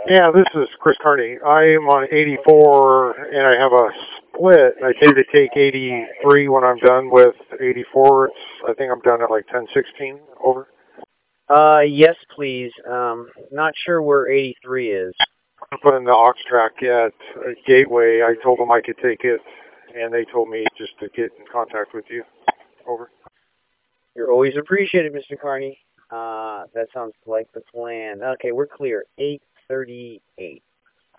Yeah, this is Chris Carney. I am on 84, and I have a split. I tend to take 83 when I'm done with 84. I think I'm done at like 10:16. Over. Yes, please. Not sure where 83 is. I put in the aux track at Gateway. I told them I could take it, and they told me just to get in contact with you. Over. You're always appreciated, Mr. Carney. That sounds like the plan. Okay, we're clear. 8:38.